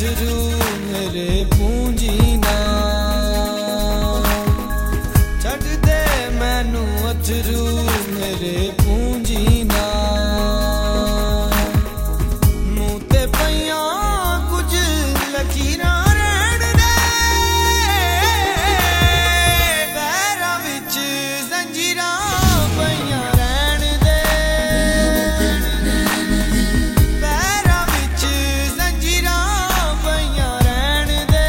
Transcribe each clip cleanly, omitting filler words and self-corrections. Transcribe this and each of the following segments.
अथरू मेरे पूंजी ना छड़ दे मैनू अथरू मेरे पूंजी ना मूं ते पईयां कुछ लकीरां रहण दे पैरां विच जंजीरां पईयां रहण दे पैरां विच जंजीरां पईयां रहण दे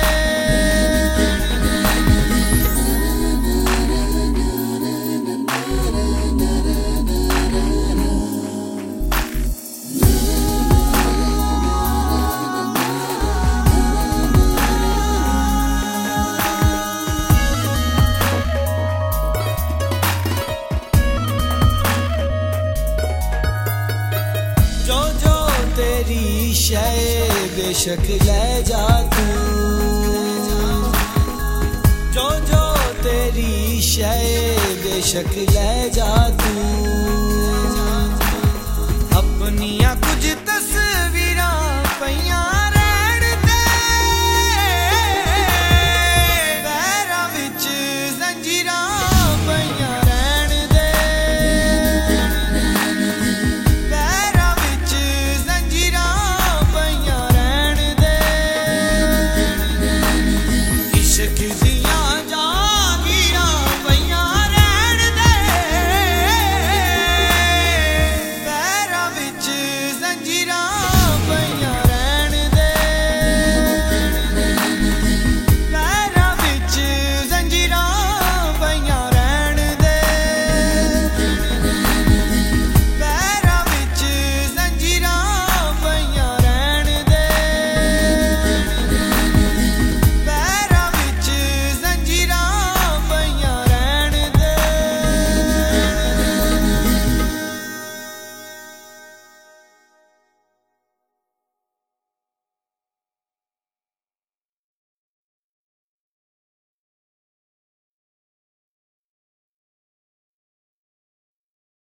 जो तेरी शय बेशक ले जा तू जो तेरी शय बेशक ले जा तू अपनियां कुछ तस्वीरां पईयां